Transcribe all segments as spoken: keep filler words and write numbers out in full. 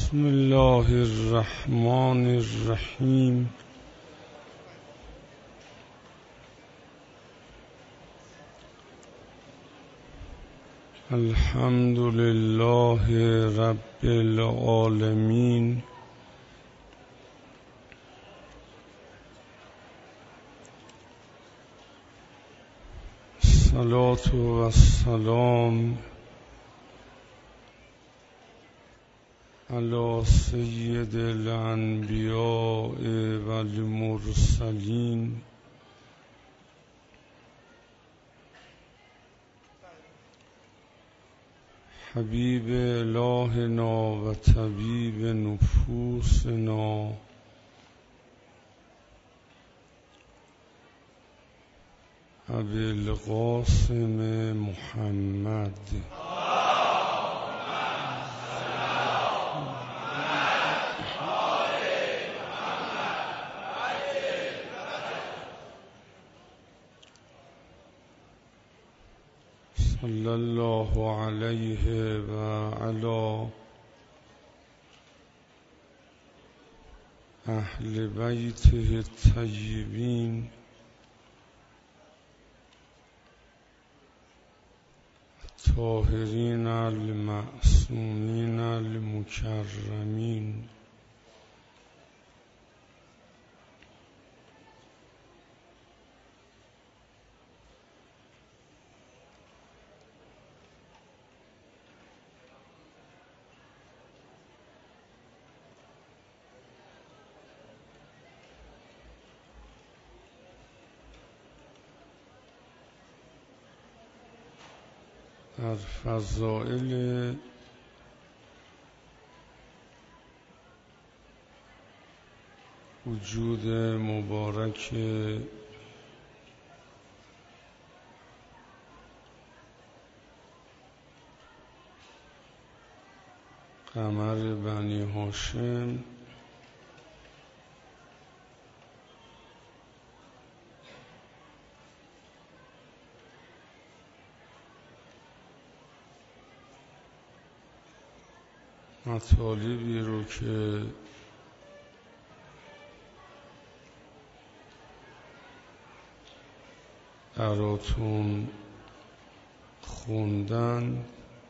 بسم الله الرحمن الرحیم. الحمد لله رب العالمین. الصلاة و السلام علی سید الانبیاء و المرسلین حبیب الهنا و طبیب نفوسنا ابی القاسم محمد صلی الله علیه و علی اهل بیته الطیبین الطاهرین المعصومین المکرمین. در فضائل وجود مبارک قمر بنی هاشم مطالبی رو که براتون خوندن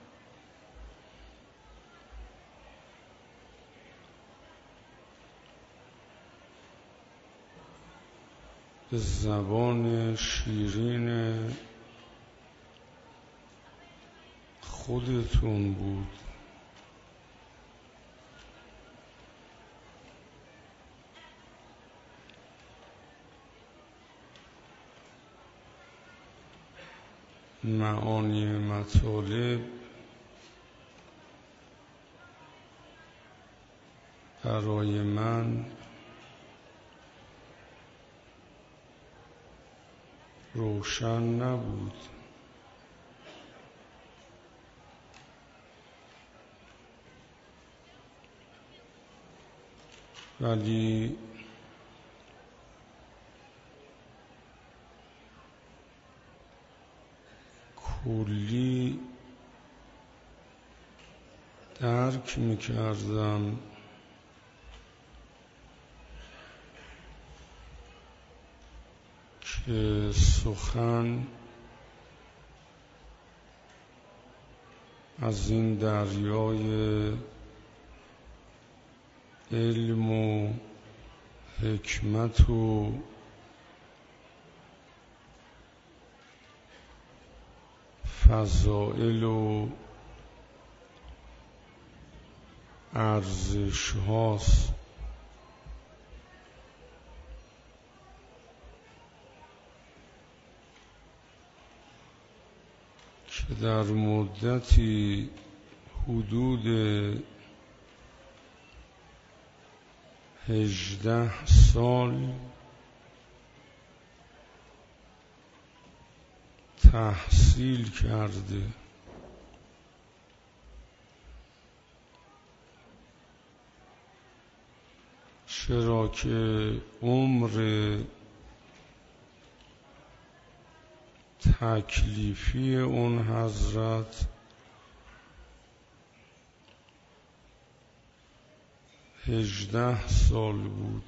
به زبان شیرین خودتون بود. معانی مطالب برای من روشن نبود، ولی کلی درک می‌کردم که سخن از این دریای علم و حکمت و فضائل و ارزش هاست که در مدتی حدود هجده سال تحصیل کرده. چرا که عمر تکلیفی اون حضرت هجده سال بود.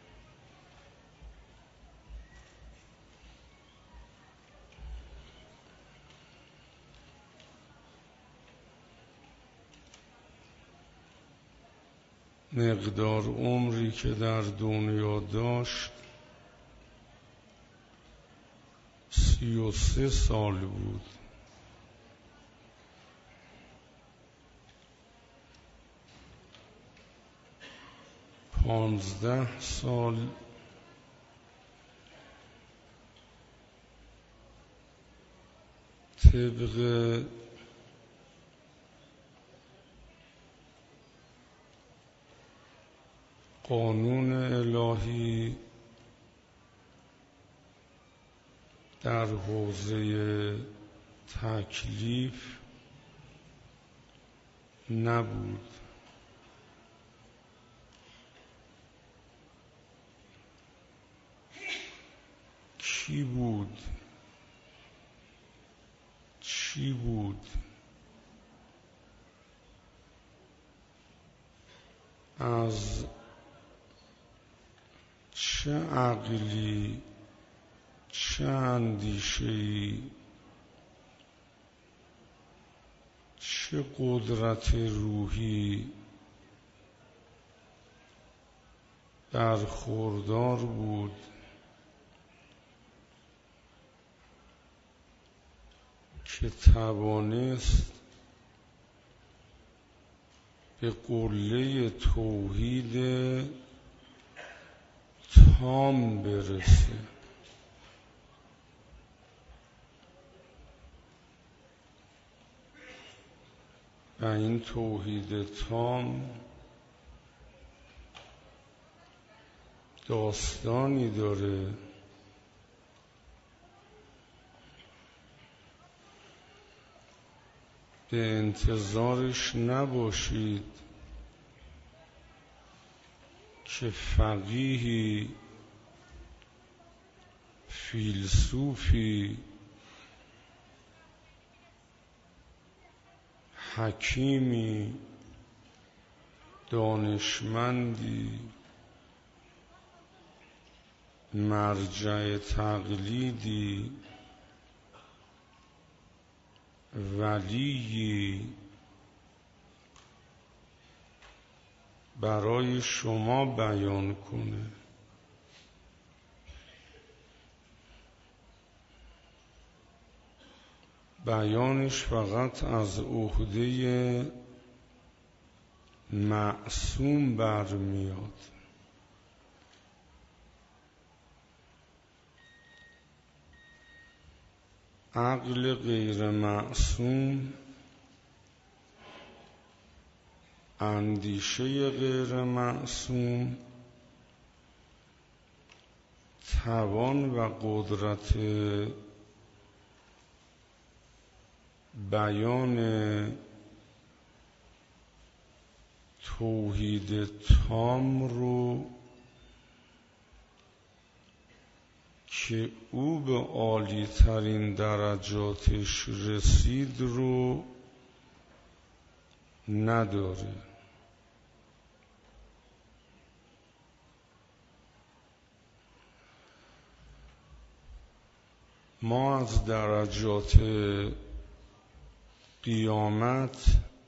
مقدار عمری که در دنیا داشت سی و سه سال بود. پانزده سال طبق قانون الهی در حوزه تکلیف نبود. کی بود؟ چی بود؟ از چه عقلی، چه اندیشه‌ای، چه قدرت روحی برخوردار بود که توانست به قله توحید تام برسه. و این توحید تام داستانی داره. به انتظارش نباشید که فقیهی، فیلسوفی، حکیمی، دانشمندی، مرجع تقلیدی، ولیی برای شما بیان کنه. بیانش فقط از عهده معصوم برمیاد. عقل غیر معصوم، اندیشه غیر معصوم توان و قدرت بیان توحید تام رو که او به عالی ترین درجاتش رسید رو نداره. ما از درجات قیامت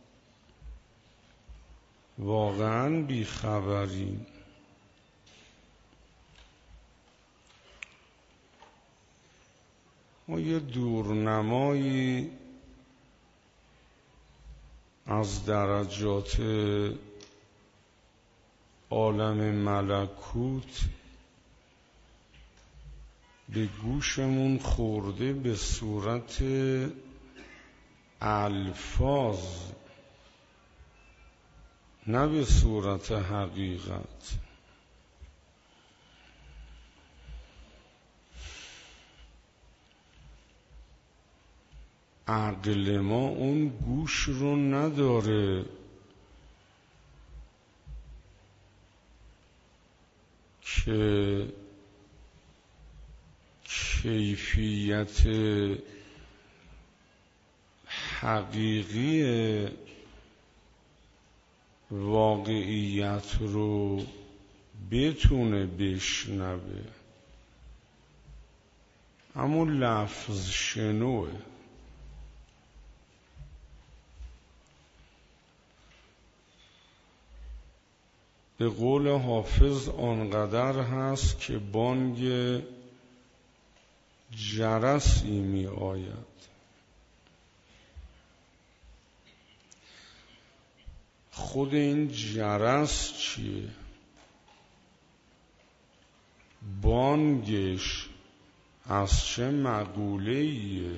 واقعاً بیخبریم. ما یه دورنمایی از درجات عالم ملکوت به گوشمون خورده به صورت الفاظ، نه به صورت حقیقت. عقل ما اون گوش رو نداره که کیفیت حقیقی واقعیت رو بتونه بشنوه، همون لفظ شنوه. به قول حافظ آنقدر هست که بانگ جرسی می آید. خود این جرس چیه؟ بانگش از چه مقوله‌ایه؟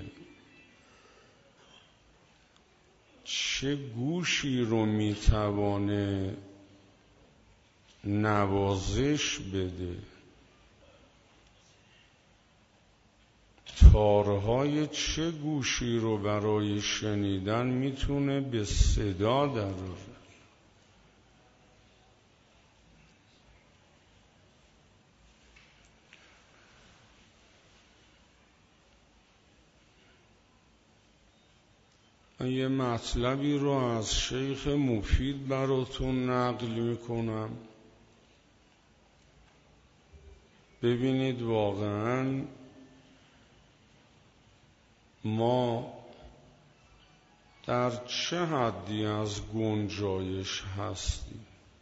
چه گوشی رو میتوانه نوازش بده؟ تارهای چه گوشی رو برای شنیدن میتونه به صدا دراره؟ من یه مطلبی رو از شیخ مفید براتون نقل میکنم، ببینید واقعاً ما در چه حدی از گنجایش هستیم.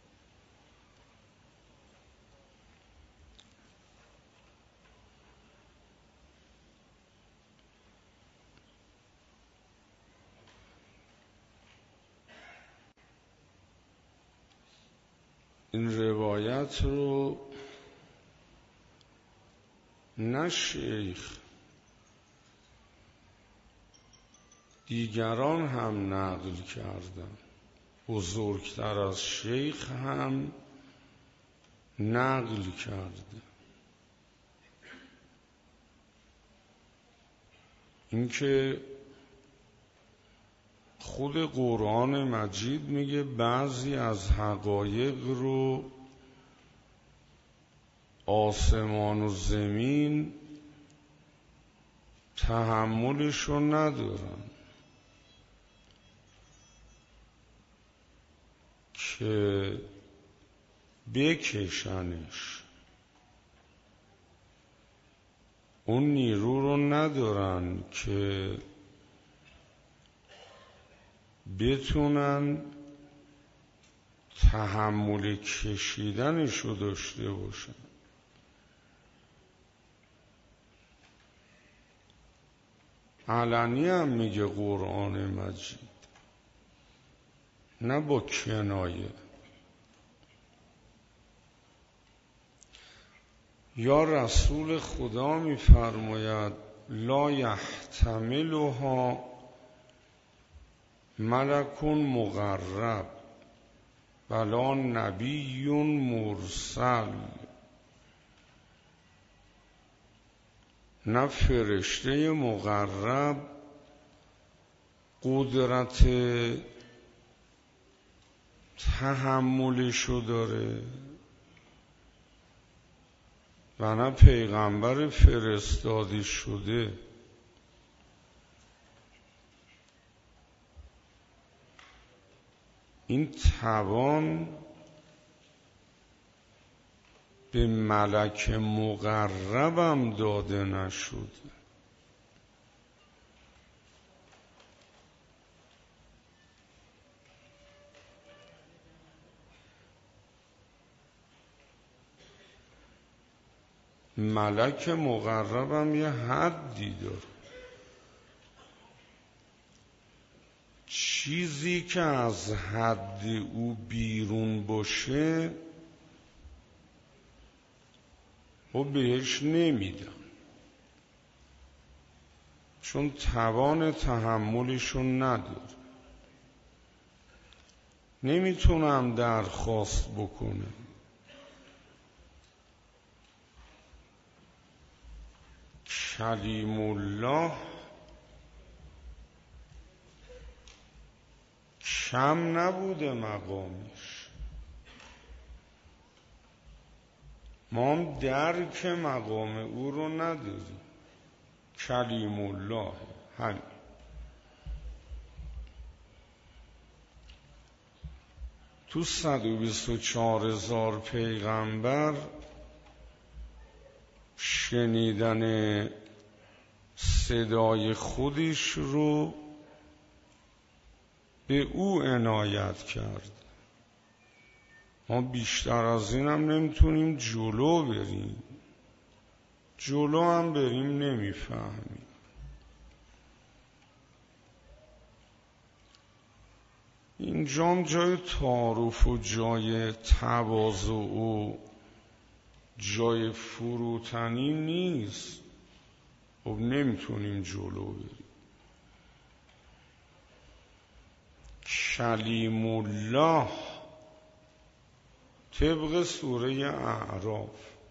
این روایت رو نه شیخ، دیگران هم نقل کردن، بزرگتر از شیخ هم نقل کرده. اینکه خود قرآن مجید میگه بعضی از حقایق رو آسمان و زمین تحملش رو ندارن که بکشنش، اون نیرو رو ندارن که بتونن تحمل کشیدنش رو داشته باشن. علنی هم میگه قرآن مجید، نه با کنایه. یا رسول خدا میفرماید لا یحتملها ملک مقرب ولا نبی مرسل. نه فرشته مقرب قدرت تحملشو داره و نه پیغمبر فرستاده شده. این توان به ملک مقربم داده نشد. ملک مقربم یه حدی داره. چیزی که از حد او بیرون باشه و بهش نمیدم، چون توان تحملشون نداره. نمیتونم درخواست بکنم. کلیم الله کم نبوده مقامش، ما هم درک مقام او رو نداریم. کلیم الله همین. تو صد و بیست و چهار هزار پیغمبر شنیدن صدای خودش رو به او عنایت کرد. ما بیشتر از این هم نمیتونیم جلو بریم، جلو هم بریم نمیفهمیم. اینجام جای تعارف و جای تواضع و جای فروتنی نیست. خب نمیتونیم جلو بریم. کلیم الله طبق سوره اعراف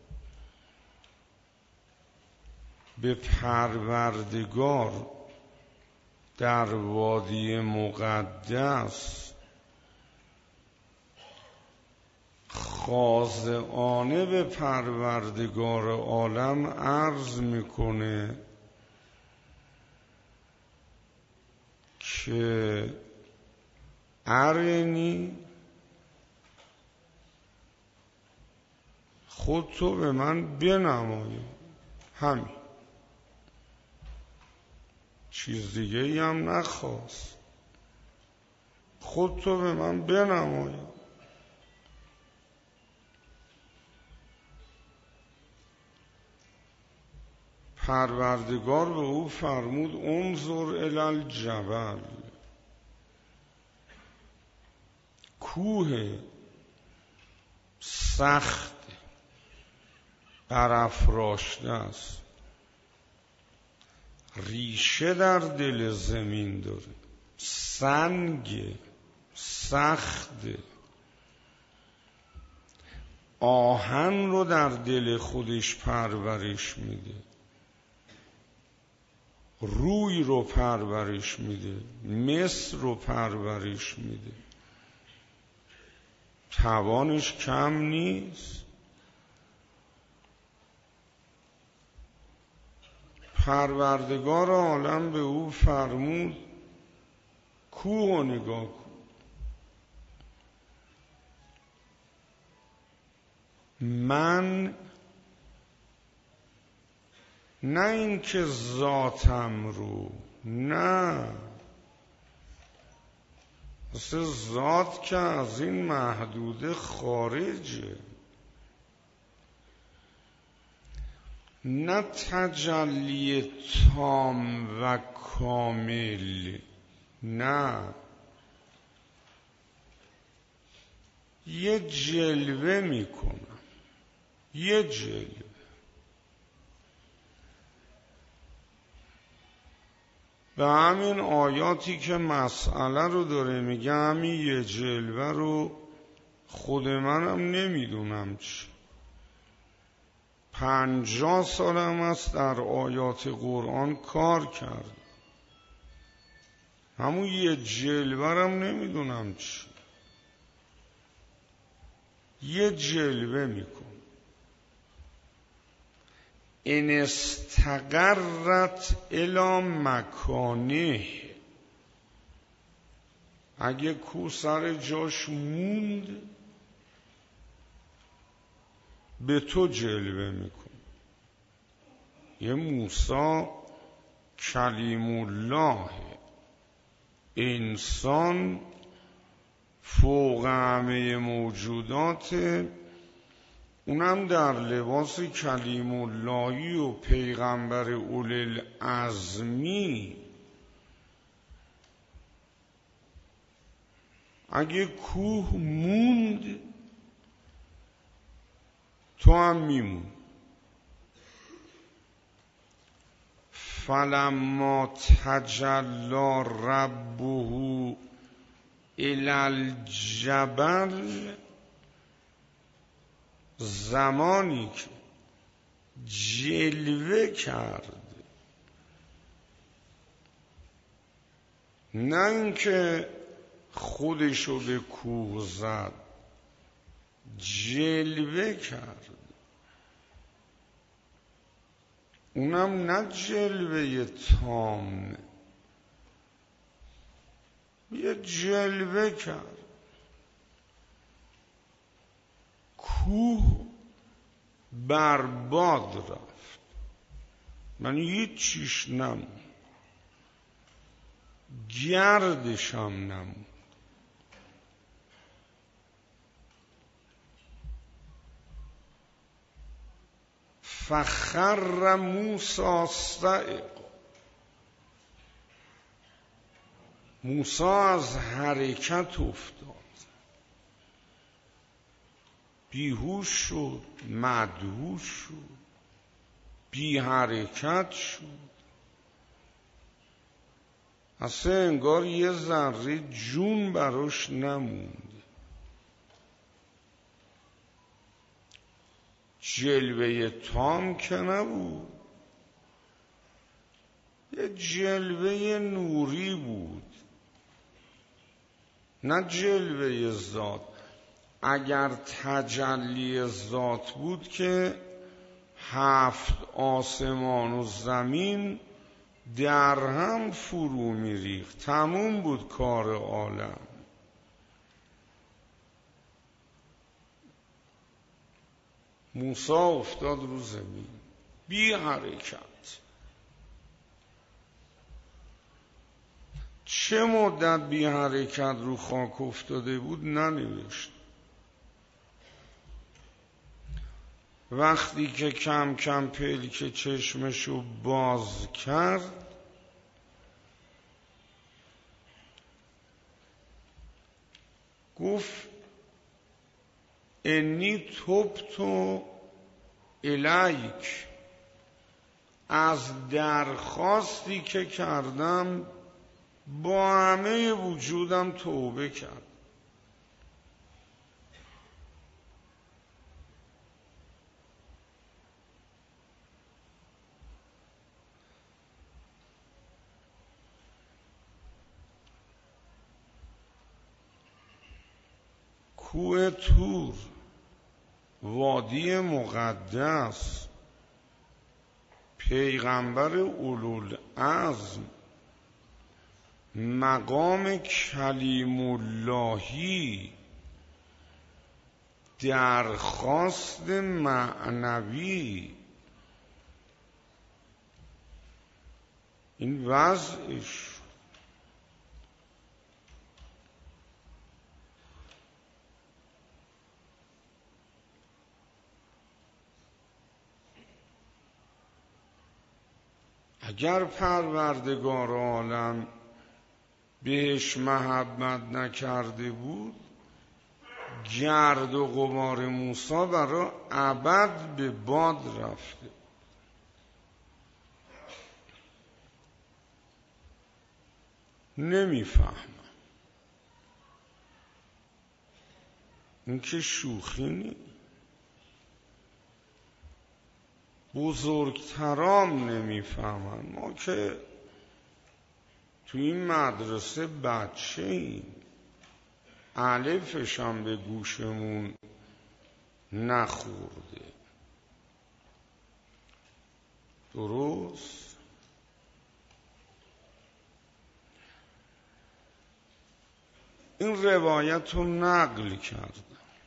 به پروردگار در وادی مقدس خاضعانه به پروردگار عالم عرض میکنه که ارنی خود تو به من بنمایی. همین، چیز دیگه ای هم نخواست. خود تو به من بنمایی. پروردگار به او فرمود انظر الی الجبل، کوه سخت برافراشته است، ریشه در دل زمین داره، سنگ سخت، آهن رو در دل خودش پرورش میده، روی رو پرورش میده، مس رو پرورش میده، توانش کم نیست. پروردگار عالم به او فرمود کوه رو نگاه کن. من نه اینکه ذاتم رو، نه، مثل ذات که از این محدوده خارجه، نه تجلی تام و کامل، نه، یه جلوه میکنم، یه جلوه. به همین آیاتی که مسئله رو داره میگه، همین یه جلوه رو خود منم نمیدونم چی. پنجاه سالم است در آیات قرآن کار کرد، همون یه جلوه‌رم نمیدونم چی. یه جلوه میکن. ان استقرت الی مکانه، اگه کو سر جاش موند به تو جلوه میکن. یه موسی کلیم الله، انسان فوق همه موجودات، اونم در لباس کلیم اللهی و پیغمبر اولی العزمی. اگه کوه موند تو هم میمون. فلما تجلی ربه الی الجبل، زمانی که جلوه کرد، نه اینکه خودشو به کوه زد، جلوه کرد، اونم نه جلوه تام، یه جلوه کرد. کوه برباد رفت، من هیچ چیش نمون، گردشم نمون. فخر موسی صعق، موسی از حرکت افتاد، بیهوش شد، مدهوش شد، بی حرکت شد، اصلا انگار یه ذره جون براش نموند. جلوه تام که نبود، یه جلوه نوری بود، نه جلوه ذات. اگر تجلی ذات بود که هفت آسمان و زمین در هم فرو میریخت، تموم بود کار عالم. موسی افتاد رو زمین بی حرکت. چه مدت بی حرکت رو خاک افتاده بود ننوشت. وقتی که کم کم پلک چشمشو باز کرد، گفت انی تبت الیک، از درخواستی که کردم با همه وجودم توبه کرد. کوه طور، وادی مقدس، پیغمبر اولوالعزم، مقام کلیم اللهی، درخواست معنوی، این وضعش. اگر پروردگار عالم بهش محبت نکرده بود، گرد و غبار موسی برای ابد به باد رفته. نمیفهمم، این که شوخی نیست. بزرگترام نمیفهمن، ما که تو این مدرسه بچه ایم، الفش هم به گوشمون نخورده. درست؟ این روایت رو نقل کردم،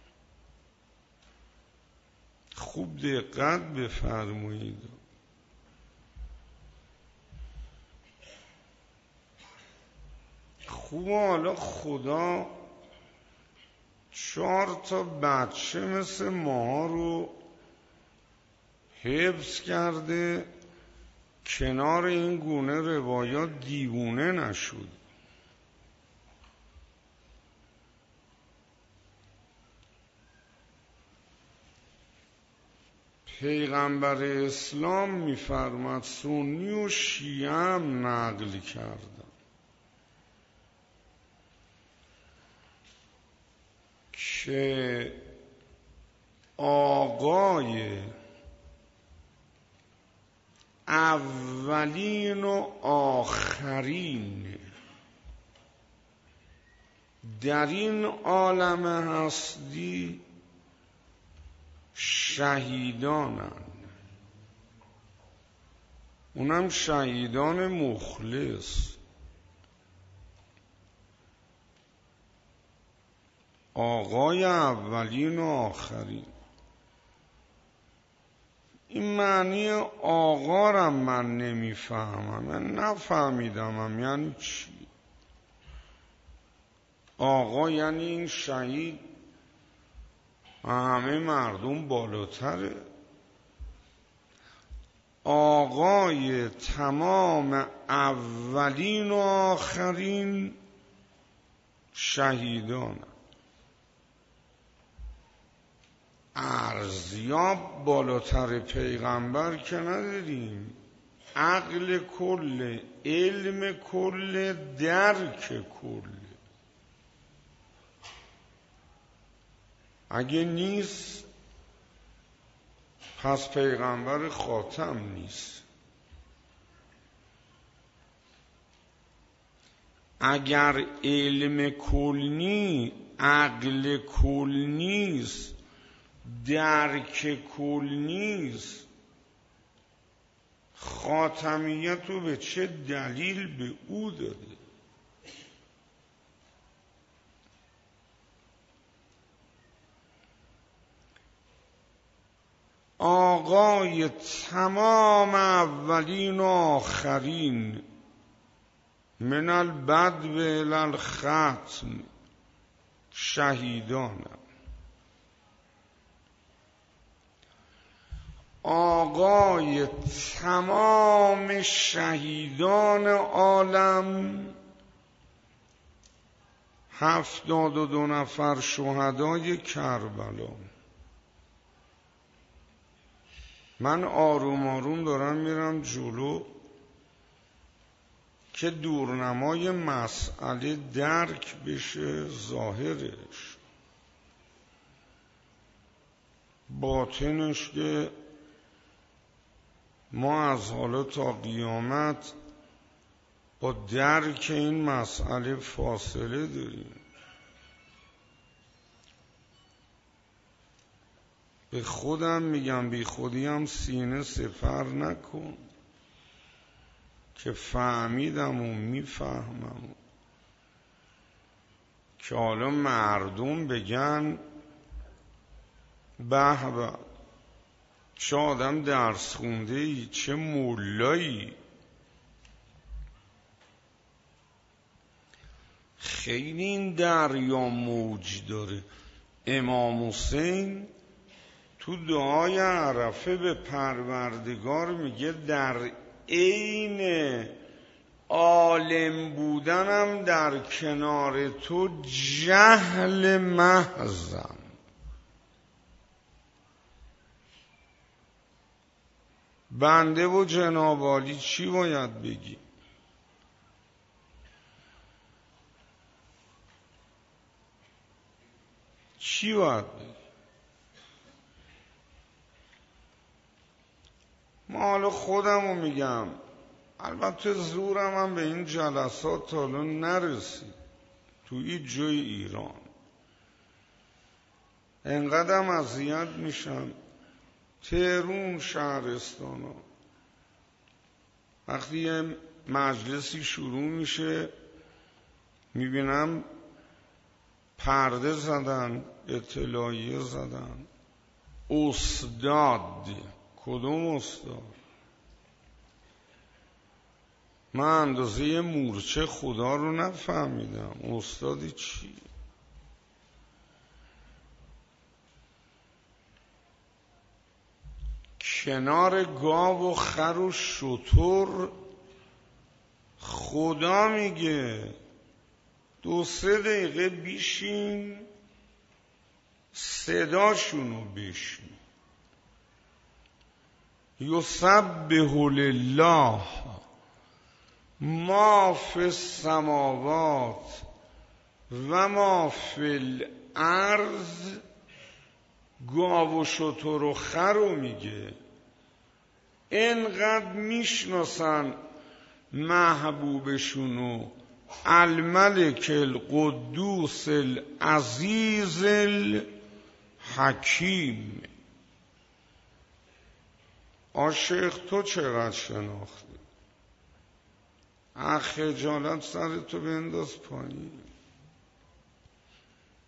خوب دقت بفرمایید. خوب، حالا خدا چهار تا بچه مثل ماها رو حفظ کرده کنار این گونه روایات دیوونه نشد. پیغمبر اسلام میفرماد، سنی و شیعه هم نقل کردن که آقای اولین و آخرین در این عالم هستی شهیدانند، اونم شهیدان مخلص. آقای اولین و آخرین این معنی آقا را من نمیفهمم، من نفهمیدمم یعنی چی. آقا یعنی این شهید همه مردم بالاتره، آقای تمام اولین و آخرین شهیدان. ارزیاب بالاتر پیغمبر که نداریم، عقل کل، علم کل، درک کل. اگه نیست پس پیغمبر خاتم نیست. اگر علم کل نی، عقل کل نیست، درک کل نیست، خاتمیت رو به چه دلیل به او داده؟ آقای تمام اولین و آخرین، من البدو الی الختم، شهیدانم. آقای تمام شهیدان عالم، هفتاد و دو نفر شهدای کربلا. من آروم آروم دارم میرم جلو که دورنمای مسئله درک بشه ظاهرش، باطنش که ما از حالا تا قیامت با درک این مسئله فاصله داریم. به خودم میگم بی خودیم سینه سپر نکن که فهمیدم و میفهمم، که حالا مردم بگن به به چه آدم درس خونده ای، چه مولایی. خیلی این دریا موج داره. امام حسین تو دعای عرفه به پروردگار میگه در عین عالم بودنم در کنار تو جهل محضم. بنده و جناب عالی چی باید بگی؟ چی باید بگی؟ ما حالا خودمو میگم، البته زورم هم به این جلسات حالا نرسید تو هیچ جای ایران. انقدرم اذیت میشم تهرون، شهرستان ها، وقتی یه مجلسی شروع میشه میبینم پرده زدن، اطلاعیه زدن، استاد. کدوم استاد؟ من اندازه مورچه خدا رو نفهمیدم. استادی چی؟ کنار گاو و خر و شتر خدا میگه دو سه دقیقه بیشین صداشونو بشنو. یسبح لله ما فی السماوات و ما فی الارض. گاو و شتر و خر رو میگه. اینقدر میشناسن محبوبشونو، الملک القدوس العزیز الحکیم. عاشق تو چقدر شناختی؟ اخ خجالت سرتو بنداز پایین.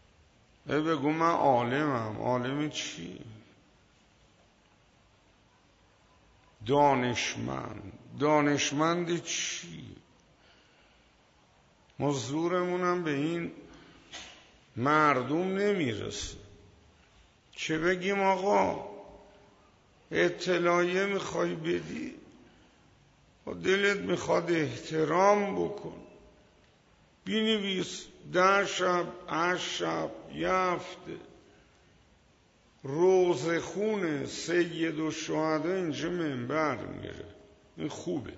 ای بگو من عالمم. عالم چی؟ دانشمند. دانشمند چی؟ ما زورمونم به این مردم نمیرسه که بگیم آقا اطلاعیه میخوای بدی و دلت میخواد احترام بکن، بینویس ده شب هشت شب یه هفته روزخون سید الشهدا اینجا منبر میره، این خوبه.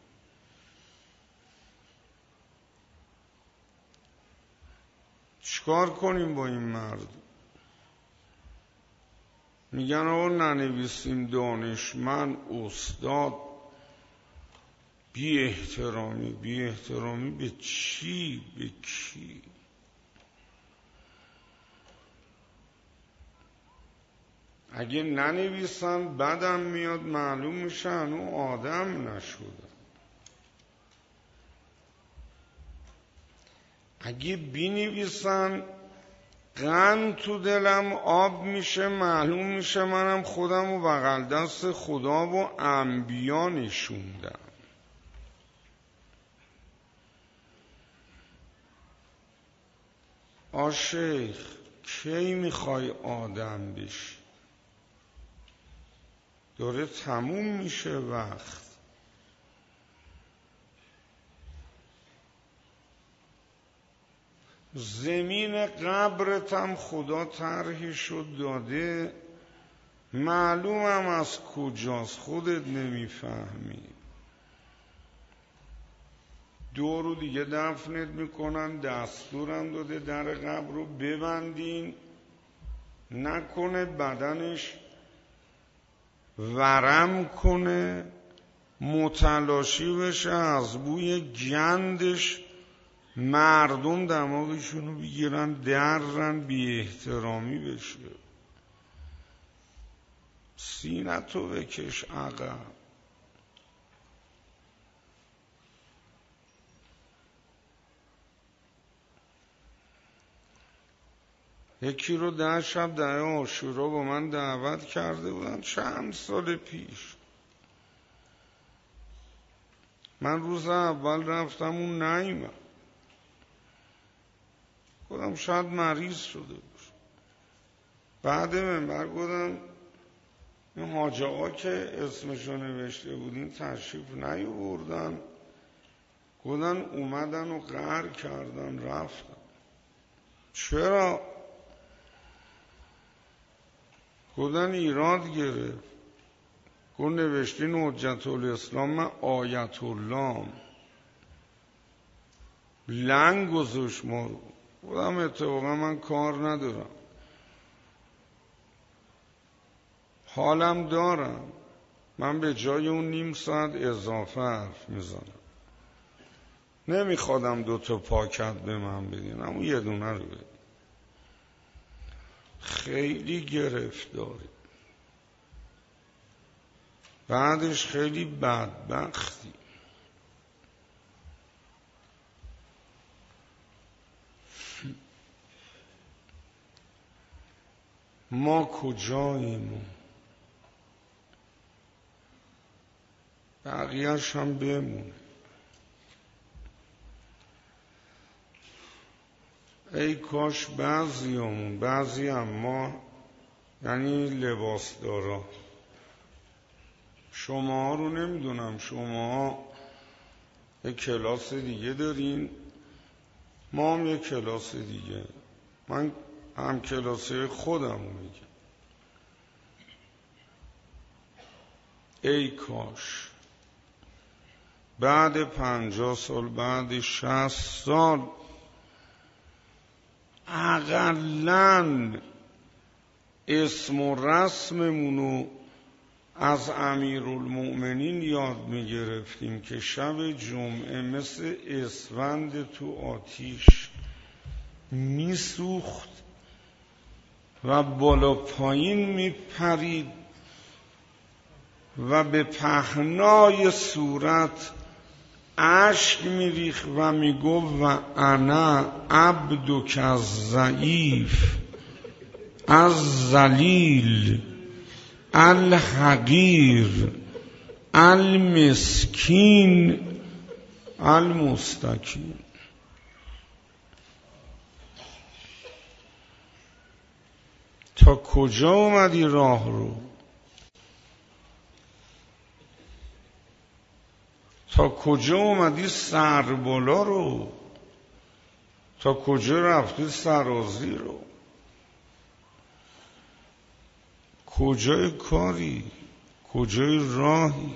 چیکار کنیم با این مرد؟ میگن آقا ننویسیم دانشمند، استاد. بی احترامی. بی احترامی به چی؟ به کی؟ اگه ننویسن بدم میاد، معلوم میشه هنو آدم نشده. اگه بینویسن قند تو دلم آب میشه، معلوم میشه منم خودم و بغل دست خدا و انبیا نشوندم. آ شیخ کی میخوای آدم بشی؟ داره تموم میشه وقت. زمین قبرتم خدا طرحشو داده، معلومم از کجاست، خودت نمیفهمی. دو رو دیگه دفنت میکنن، دستورم داده در قبر رو ببندین، نکنه بدنش ورم کنه، متلاشی بشه، از بوی گندش مردم دماغشونو بگیرن درن، بی احترامی بشه. سینتو بکش عقب. یکی رو ده شب ده عاشورا با من دعوت کرده بودن چند سال پیش. من روز اول رفتم اون نیومد، گفتم شاید مریض شده باشه. بعد منبر گفتم این حاج آقا که اسمشو نوشته بودین تشریف نیاوردن. گفتن اومدن و قهر کردن رفتن. چرا؟ گفتن ایراد گرفت. گفت نوشتین حجت الاسلام، من آیت الله لنگ گذاشت ما رو. گفتم اتفاقا من کار ندارم، حالم دارم، من به جای اون نیم ساعت اضافه حرف میزنم. نمیخوادم دوتا پاکت به من بدین، اما یه دونه رو بدین. خیلی گرفتاری، بعدش خیلی بدبختی. ما کجاییم؟ بقیه‌اش هم بمونه. ای کاش بعضیامون، بعضی هم ما، یعنی لباس دارا، شما رو نمیدونم، شما یک کلاس دیگه دارین، ما هم یک کلاس دیگه. من هم کلاسه خودم میگم. ای کاش بعد پنجاه سال، بعد شصت سال، اقلن اسم و رسممونو از امیرالمؤمنین یاد میگرفتیم که شب جمعه مثل اسفند تو آتیش میسوخت و بالا پایین میپرید و به پهنای صورت اشک میریخت و میگفت و انا عبدک الضعیف الذلیل الحقیر المسکین المستکین. تا کجا اومدی راه رو؟ تا کجا اومدی سربالا رو؟ تا کجا رفتی سرازی رو؟ کجای کاری؟ کجای راهی؟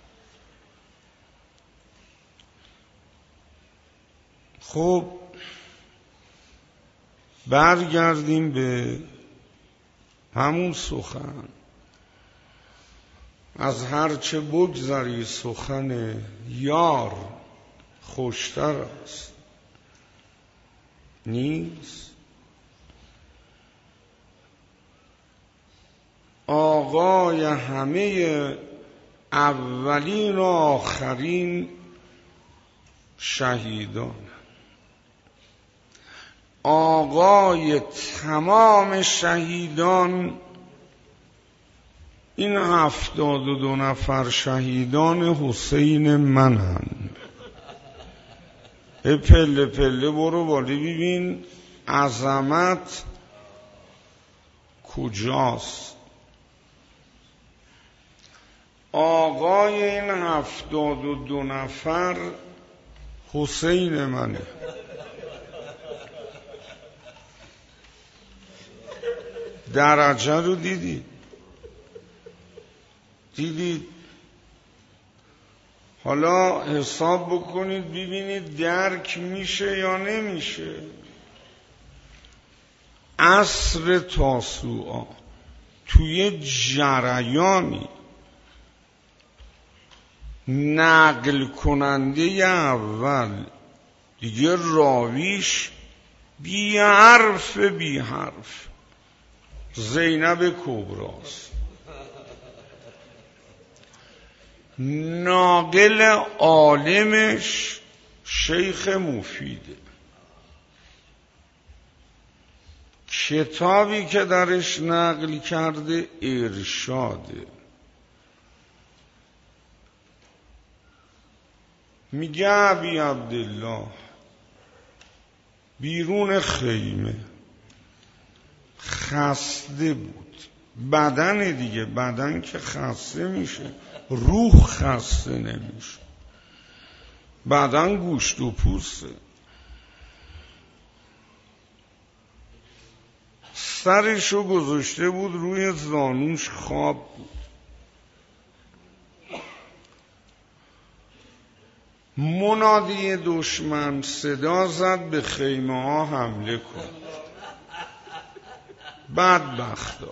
خب برگردیم به همون سخن. از هرچه بگذری سخن یار خوشتر است نیست. آقای همه اولین و آخرین شهیدان، آقای تمام شهیدان، این هفتاد و دو نفر شهیدان حسین منند. پله پله برو بالا ببین عظمت کجاست. آقای این هفتاد و دو نفر حسین منه. درجه رو دیدی؟ دیدید؟ حالا حساب بکنید ببینید درک میشه یا نمیشه. عصر تاسوعا توی جریانی نقل کننده اول دیگه راویش بی حرف بی حرف زینب کبراست، ناقل عالمش شیخ مفیده، کتابی که درش نقل کرده ارشاده. میگه ابی عبدالله بیرون خیمه خسته بود، بدن دیگه، بدن که خسته میشه، روح خسته نمیشه، بدن گوشت و پوسته. سرشو گذاشته بود روی زانوش، خواب بود. منادی دشمن صدا زد به خیمه ها حمله کن. بدبختا،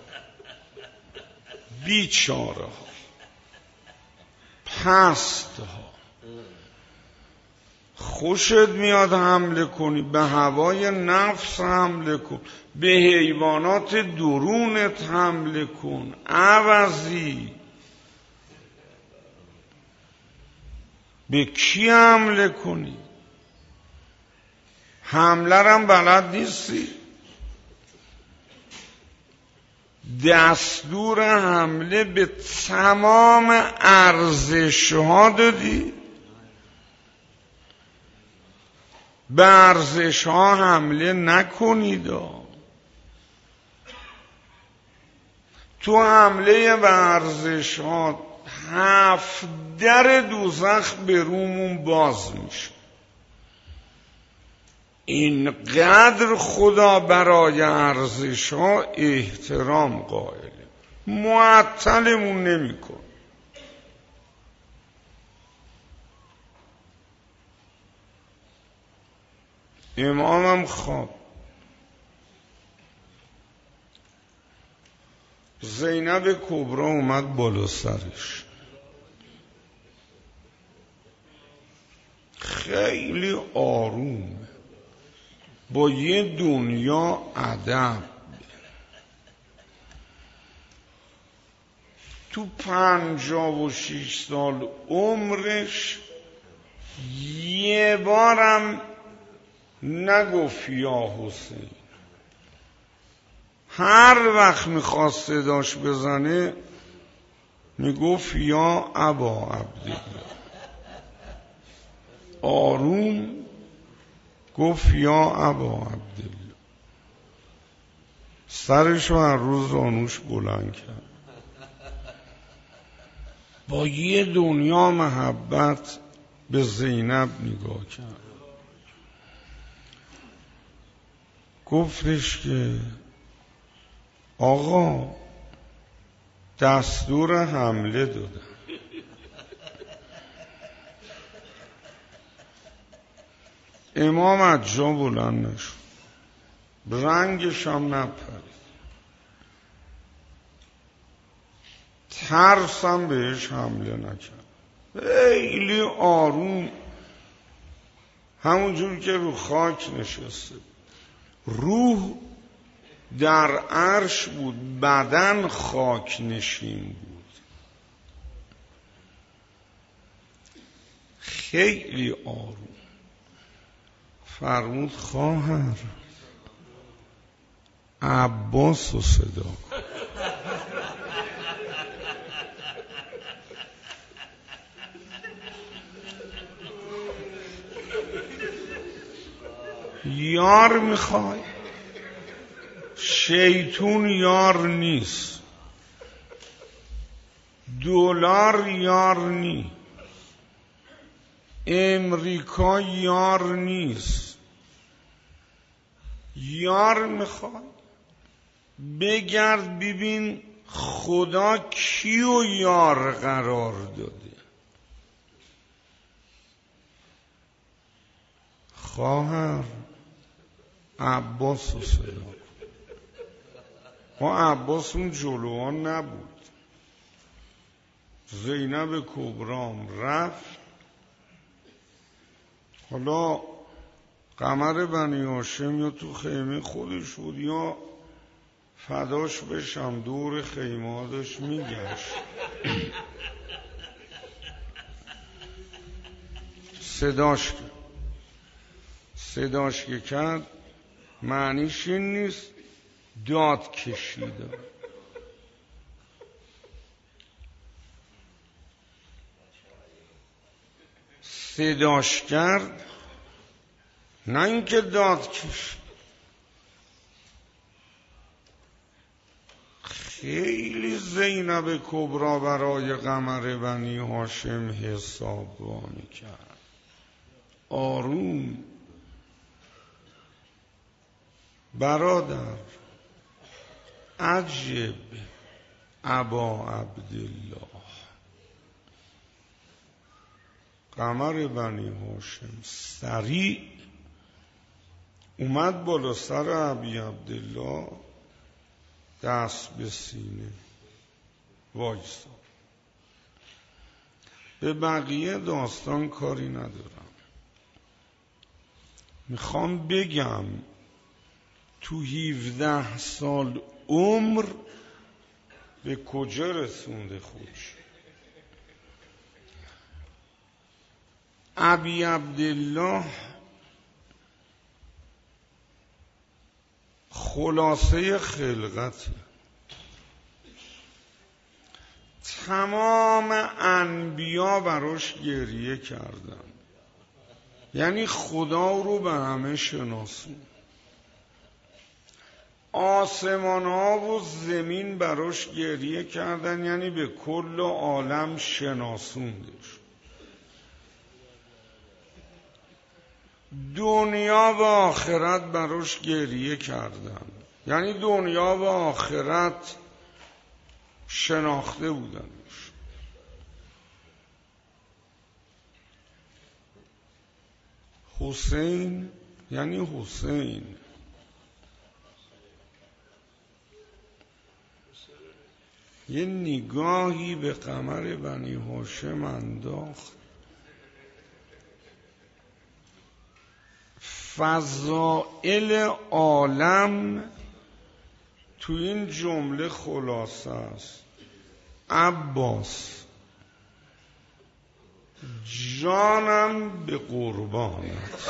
بیچاره ها، پست ها، خوشت میاد حمله کنی، به هوای نفس حمله کن، به حیوانات درونت حمله کن، عوضی به کی حمله کنی؟ حمله رم بلد نیستی؟ دستور حمله به تمام ارزش ها دادی؟ به ارزش ها حمله نکنید. تو حمله به ارزش ها هفت در دوزخ به رومون باز میشه. اینقدر خدا برای ارزش ها احترام قائله، معطلمون نمیکن. امامم خواب، زینب کبرا اومد بالا سرش، خیلی آروم، با یه دنیا ادب. تو پنجاه و شیش سال عمرش یه بارم نگفت یا حسین. هر وقت میخواست صداش بزنه میگفت یا ابا عبدالله. آروم گفت یا ابا عبدالله. سرشو هر روز زانوش بلند کرد، با یه دنیا محبت به زینب نگاه کرد. گفتش که آقا دستور حمله دادن. امام از جا بلند نشد، رنگش هم نپرید، ترسم بهش حمله نکرد. خیلی آروم، همونجور که رو خاک نشسته، روح در عرش بود، بدن خاک نشین بود. خیلی آروم فرمود خواهر عباس رو صدا کن. یار میخوای؟ شیطون یار نیست، دلار یار نیست، امریکا یار نیست. یار میخوای؟ بگرد ببین خدا کیو یار قرار داده. خواهر عباس رو صدا کن. ما عباس اون جلوان نبود. زینب کبرام رفت. حالا قمر بنی هاشم یا تو خیمه خودش بود یا فداش بشم دور خیمه ها داشت میگشت. صداش کرد. صداش که کرد معنیش این نیست داد کشیده. صداش کرد نه اینکه داد کشید. خیلی زینب کبرا برای قمر بنی هاشم حساب وانی کرد. آروم برادر عجب ابا عبدالله. قمر بنی هاشم سریع اومد بالا سر ابی عبدالله، دست به سینه وایسا. به بقیه داستان کاری ندارم، میخوام بگم تو هفده سال عمر به کجا رسونده خودش. ابی عبدالله خلاصه خلقت، تمام انبیا براش گریه کردن، یعنی خدا رو به همه شناسون. آسمان ها و زمین براش گریه کردن، یعنی به کل عالم شناسوندش. دنیا و آخرت براش گریه کردن، یعنی دنیا و آخرت شناخته بودنش. حسین یعنی حسین، یه نگاهی به قمر بنی هاشم انداخت، فضائل عالم تو این جمله خلاصه است. عباس جانم به قربانت.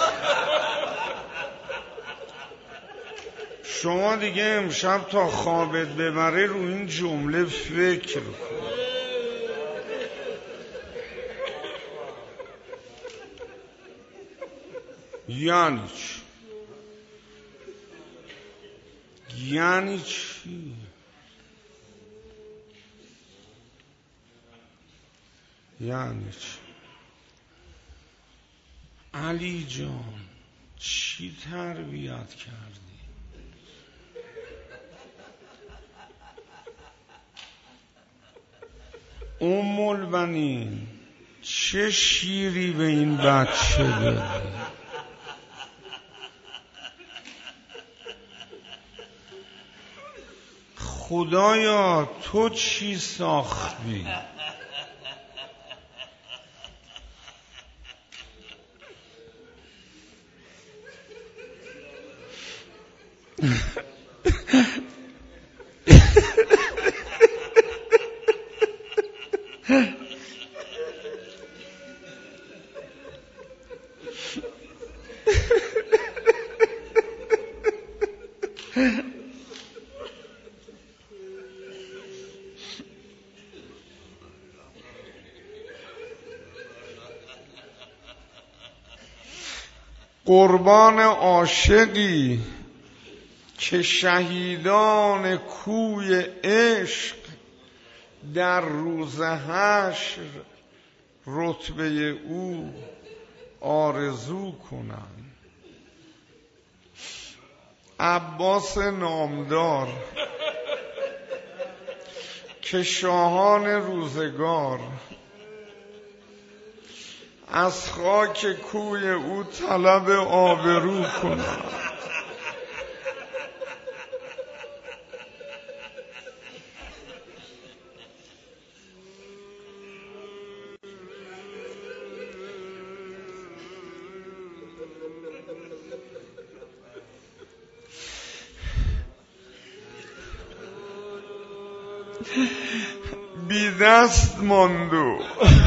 شما دیگه امشب تا خوابت ببره رو این جمله فکر کن. یعنی چی؟ یعنی چی؟ یعنی چی؟ علی جان چی تربیت کردی؟ ام البنین چه شیری به این بچه دادی؟ خدایا تو چی ساختی؟ قربان عاشقی که شهیدان کوی عشق در روز حشر رتبه او آرزو کنند. عباس نامدار که شاهان روزگار از خاک کوی او طلب آبرو کنند. بی دست ماندو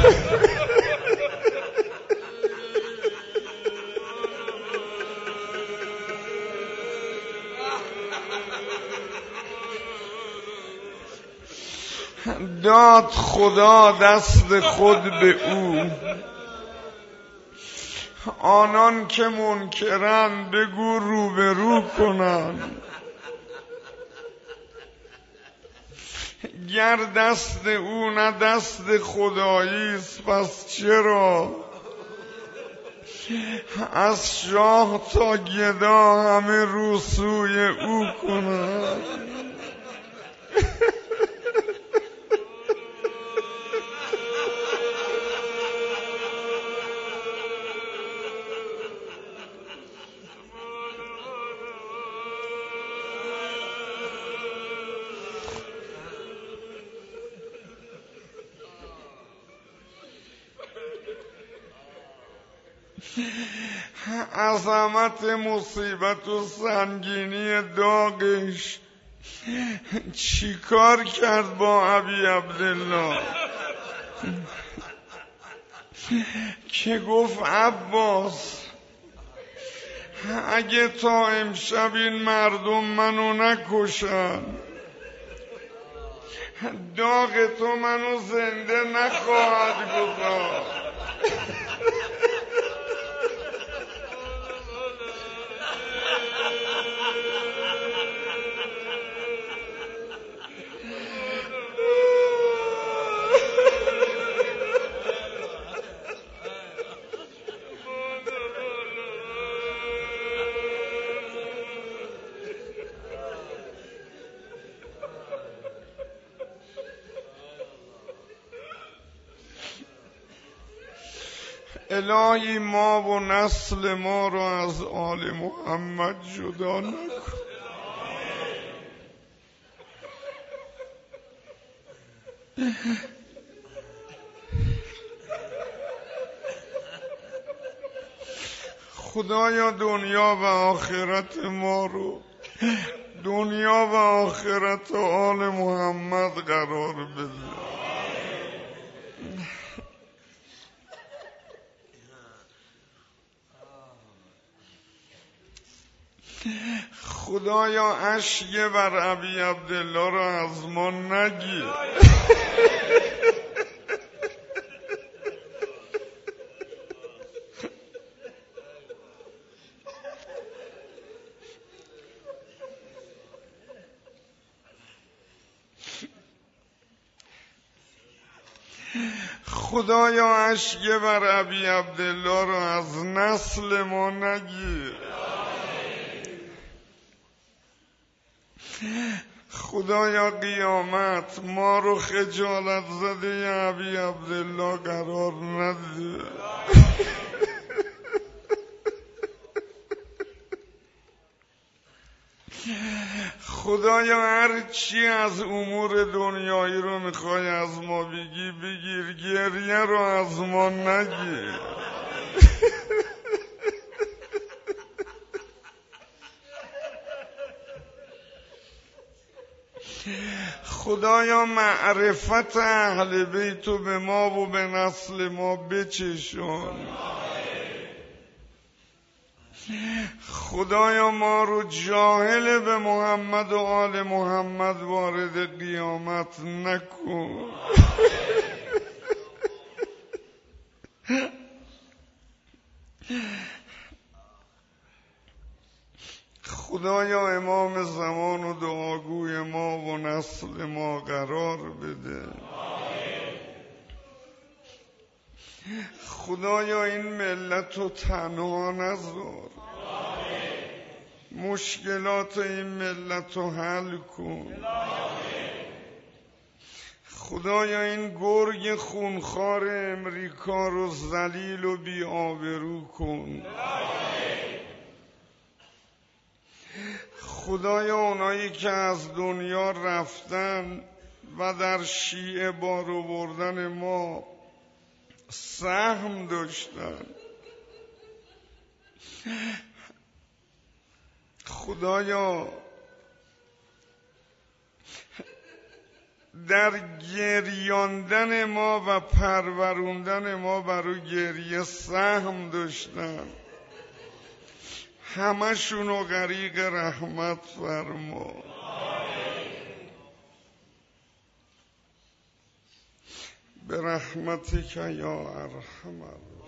داد خدا دست خود به او، آنان که منکرن بگو روبرو کنن. گر دست او نه دست خداییست پس چرا از شاه تا گدا همه رو سوی او کنند. عظمت مصیبت و سنگینی داغش چی کار کرد با ابی عبدالله که گفت عباس اگه تا امشب این مردم منو نکشن داغ تو منو زنده نخواهد گذاشت. الهی ما و نسل ما رو از آل محمد جدا نکن. خدایا دنیا و آخرت ما رو دنیا و آخرت آل محمد قرار بده. خدایا اشک بر ابی عبدالله را از ما نگیر. خدایا اشک بر ابی عبدالله رو از نسل ما نگیر. خدایا قیامت ما رو خجالت زده ابی عبدالله قرار نده. خدایا هر چی از امور دنیایی رو میخوای از ما بگی بگیر، گریه رو از ما نگیر. خدایا معرفت اهل بیتو به ما و به نسل ما بچشون. خدایا ما رو جاهل به محمد و آل محمد وارد قیامت نکن. خدایا امام زمان و دعاگوی ما و نسل ما قرار بده. خدایا این ملت رو تنها نذار، مشکلات این ملت رو حل کن. خدایا این گرگ خونخوار امریکا رو ذلیل و بی آبرو کن. خدایا اونایی که از دنیا رفتن و در شیعه بار آوردن ما سهم داشتن، خدایا در گریاندن ما و پروروندن ما برای گریه سهم داشتن، همشونو غریق رحمت فرما. به رحمتک یا ارحم الراحمین.